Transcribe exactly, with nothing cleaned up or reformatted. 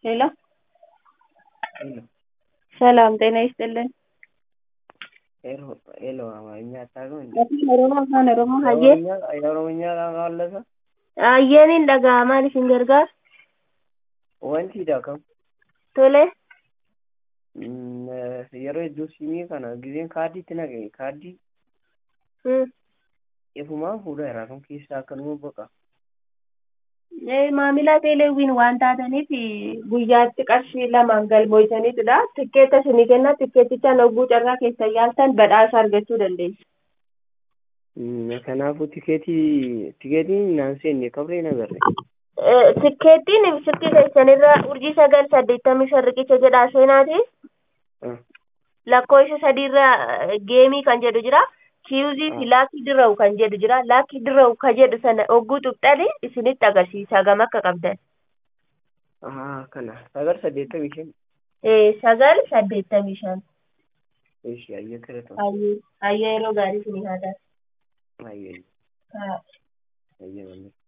ሄሎ ሄሎ ሰላም ጤና ይስጥልን። ሄሎ ሄሎ አማርኛ አታውቅም እንዴ? አፋን ኦሮሞ አፋን ኦሮሞ ሀዬ የኦሮምኛ የኦሮምኛ ካለፈ አየኔን dhagaa maaliif hin gargaar wanti dakam tole yeroo iddoo simii kana giseen kaardiitti naqe kaardii hmm ifumaan fuudha irraa kan keessaa akkanuma boqa. ee maamila teeleewwiin waan taataniif guyyaatti qarshii lamaan galmoojaniitudha. Tikkeetta isinii kenna. Tikkeettichaan hogguu carraa keessa yaaltan badhaasa argachuu dandeessu. Kanaafuu tikeetii tikeetiin naan seenne kabreen agarre. Tikkeettiin ibsitti keessanirra urjii sagal saddeettamii shan riqicha jedhaa seenaati. Lakkoofsa sadiirra geemii kan jedhu jira. Kiyuzii fi laakii dirrawu kan jedhu jira. Laakii dirrawu kan jedhu sana hogguu tuqxanii isinitti agarsiisa gam akka qabdan. Kana sagal saddeettamii shan. Sagal saddeettamii shan. Eeshi ayya kiratan. Ayya yeroo gaarii isinii haa taatu. Ayya. Haa. Ayya.